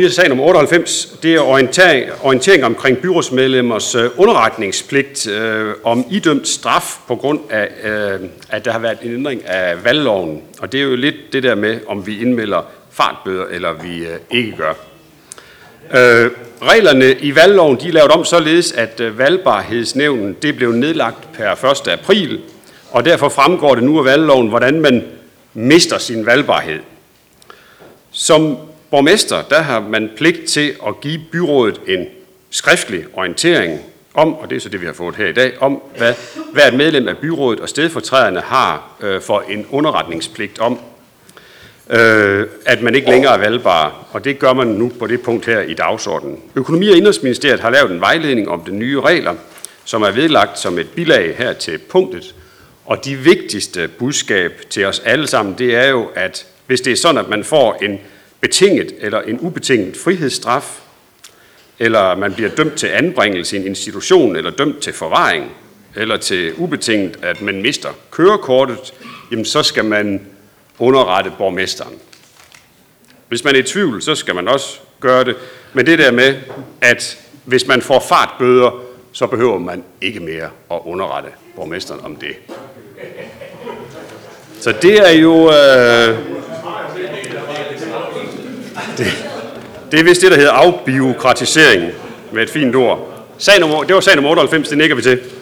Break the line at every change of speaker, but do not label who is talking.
Sag nummer 98, det er orientering omkring byrådsmedlemmers underretningspligt om idømt straf på grund af, at der har været en ændring af valgloven. Og det er jo lidt det der med, om vi indmelder fartbøder, eller vi ikke gør. Reglerne i valgloven, de er lavet om således, at valgbarhedsnævnen det blev nedlagt per 1. april, og derfor fremgår det nu af valgloven, hvordan man mister sin valgbarhed. Som borgmester, der har man pligt til at give byrådet en skriftlig orientering om, og det er så det, vi har fået her i dag, om hvad et medlem af byrådet og stedfortræderne har for en underretningspligt om, at man ikke længere er valgbar, og det gør man nu på det punkt her i dagsordenen. Økonomi- og Indenrigsministeriet har lavet en vejledning om de nye regler, som er vedlagt som et bilag her til punktet, og de vigtigste budskab til os alle sammen, det er jo, at hvis det er sådan, at man får en betinget eller en ubetinget frihedsstraf, eller man bliver dømt til anbringelse i en institution, eller dømt til forvaring, eller til ubetinget, at man mister kørekortet, jamen så skal man underrette borgmesteren. Hvis man er i tvivl, så skal man også gøre det. Men det der med, at hvis man får fartbøder, så behøver man ikke mere at underrette borgmesteren om det. Så det er jo... Det er vist det, der hedder afbiokratisering med et fint ord. Det var sag nummer 98, det nikker vi til.